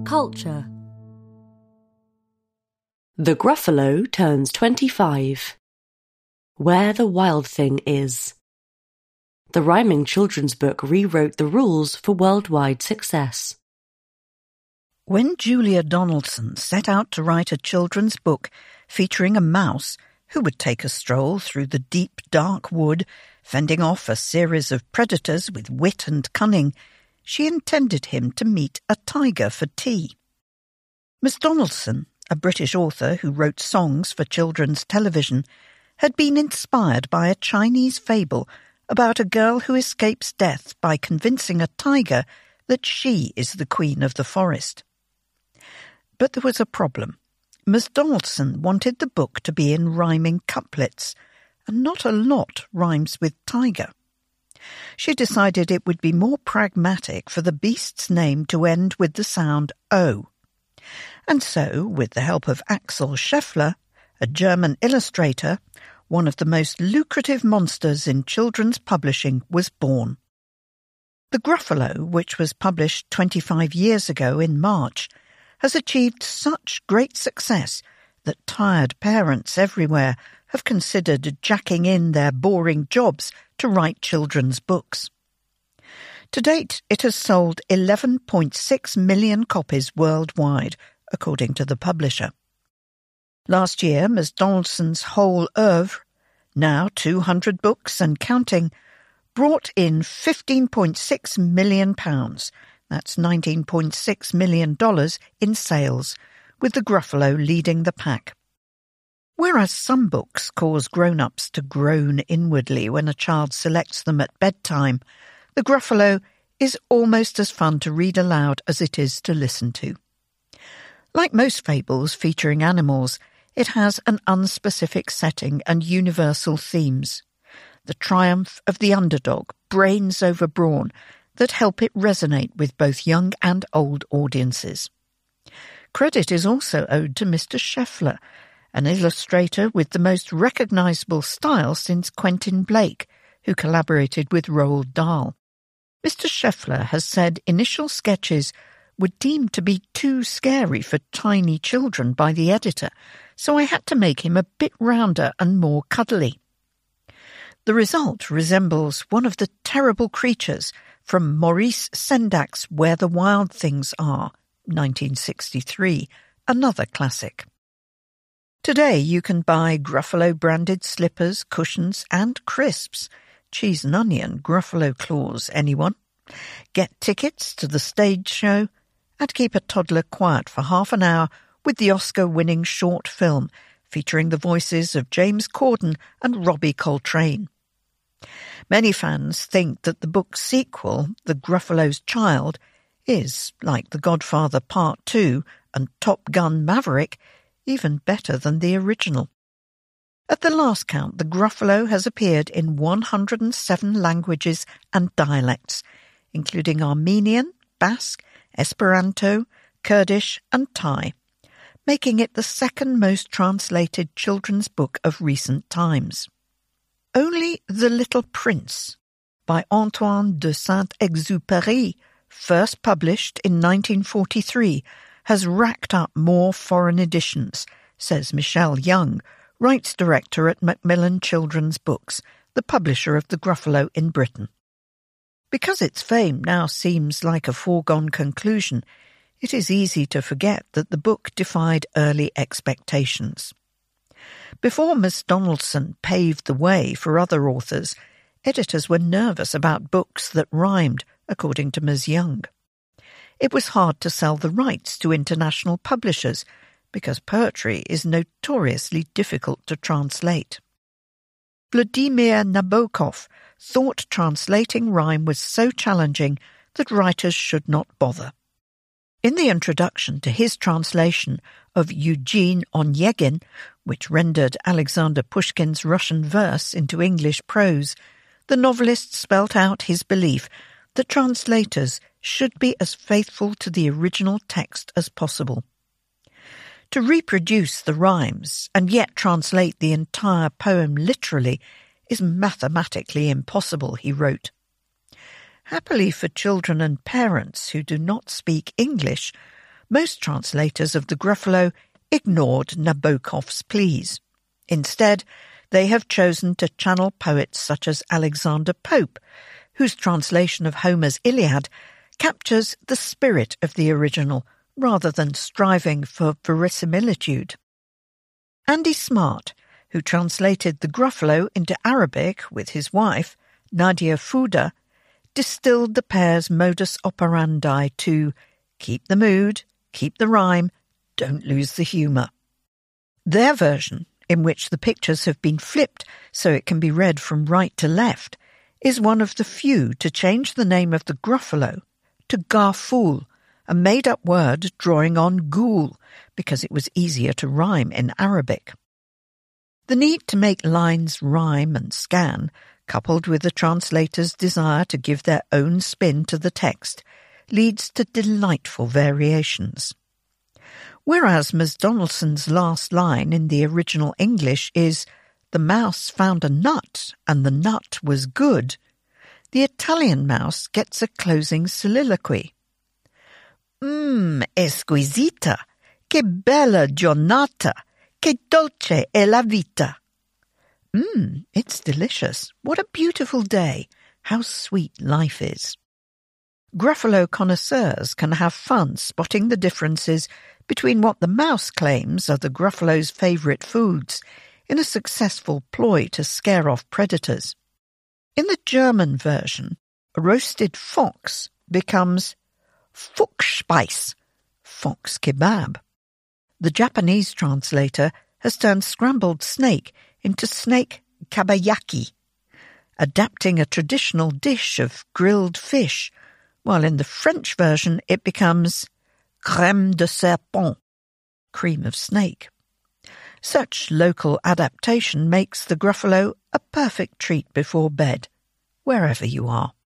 Culture. The Gruffalo turns 25. Where the Wild Thing Is. The rhyming children's book rewrote the rules for worldwide success. When Julia Donaldson set out to write a children's book featuring a mouse who would take a stroll through the deep, dark wood, fending off a series of predators with wit and cunning, she intended him to meet a tiger for tea. Miss Donaldson, a British author who wrote songs for children's television, had been inspired by a Chinese fable about a girl who escapes death by convincing a tiger that she is the queen of the forest. But there was a problem. Miss Donaldson wanted the book to be in rhyming couplets, and not a lot rhymes with tiger. She decided it would be more pragmatic for the beast's name to end with the sound O. And so, with the help of Axel Scheffler, a German illustrator, one of the most lucrative monsters in children's publishing was born. The Gruffalo, which was published 25 years ago in March, has achieved such great success that tired parents everywhere have considered jacking in their boring jobs to write children's books. To date, it has sold 11.6 million copies worldwide, according to the publisher. Last year, Miss Donaldson's whole oeuvre, now 200 books and counting, brought in £15.6 million. That's $19.6 million in sales, with the Gruffalo leading the pack. Whereas some books cause grown-ups to groan inwardly when a child selects them at bedtime, the Gruffalo is almost as fun to read aloud as it is to listen to. Like most fables featuring animals, it has an unspecific setting and universal themes. The triumph of the underdog, brains over brawn, that help it resonate with both young and old audiences. Credit is also owed to Mr. Scheffler, an illustrator with the most recognisable style since Quentin Blake, who collaborated with Roald Dahl. Mr. Scheffler has said initial sketches were deemed to be too scary for tiny children by the editor, so I had to make him a bit rounder and more cuddly. The result resembles one of the terrible creatures from Maurice Sendak's Where the Wild Things Are, 1963, another classic. Today you can buy Gruffalo-branded slippers, cushions and crisps. Cheese and onion Gruffalo claws, anyone? Get tickets to the stage show and keep a toddler quiet for half an hour with the Oscar-winning short film featuring the voices of James Corden and Robbie Coltrane. Many fans think that the book's sequel, The Gruffalo's Child, is, like The Godfather Part 2 and Top Gun Maverick, even better than the original. At the last count, the Gruffalo has appeared in 107 languages and dialects, including Armenian, Basque, Esperanto, Kurdish and Thai, making it the second most translated children's book of recent times. Only The Little Prince, by Antoine de Saint-Exupéry, first published in 1943, has racked up more foreign editions, says Michelle Young, rights director at Macmillan Children's Books, the publisher of the Gruffalo in Britain. Because its fame now seems like a foregone conclusion, it is easy to forget that the book defied early expectations. Before Miss Donaldson paved the way for other authors, editors were nervous about books that rhymed, according to Ms. Young. It was hard to sell the rights to international publishers because poetry is notoriously difficult to translate. Vladimir Nabokov thought translating rhyme was so challenging that writers should not bother. In the introduction to his translation of Eugene Onegin, which rendered Alexander Pushkin's Russian verse into English prose, the novelist spelt out his belief that translators should be as faithful to the original text as possible. To reproduce the rhymes and yet translate the entire poem literally is mathematically impossible, he wrote. Happily for children and parents who do not speak English, most translators of the Gruffalo ignored Nabokov's pleas. Instead, they have chosen to channel poets such as Alexander Pope, whose translation of Homer's Iliad captures the spirit of the original rather than striving for verisimilitude. Andy Smart, who translated the Gruffalo into Arabic with his wife, Nadia Fouda, distilled the pair's modus operandi to keep the mood, keep the rhyme, don't lose the humour. Their version, in which the pictures have been flipped so it can be read from right to left, is one of the few to change the name of the Gruffalo to Garfool, a made-up word drawing on ghoul, because it was easier to rhyme in Arabic. The need to make lines rhyme and scan, coupled with the translator's desire to give their own spin to the text, leads to delightful variations. Whereas Ms. Donaldson's last line in the original English is, "The mouse found a nut, and the nut was good," the Italian mouse gets a closing soliloquy. Esquisita, che bella giornata, che dolce è la vita. It's delicious. What a beautiful day. How sweet life is. Gruffalo connoisseurs can have fun spotting the differences between what the mouse claims are the Gruffalo's favourite foods in a successful ploy to scare off predators. In the German version, a roasted fox becomes Fuchsspeis, fox kebab. The Japanese translator has turned scrambled snake into snake kabayaki, adapting a traditional dish of grilled fish, while in the French version it becomes crème de serpent, cream of snake. Such local adaptation makes the Gruffalo a perfect treat before bed, wherever you are.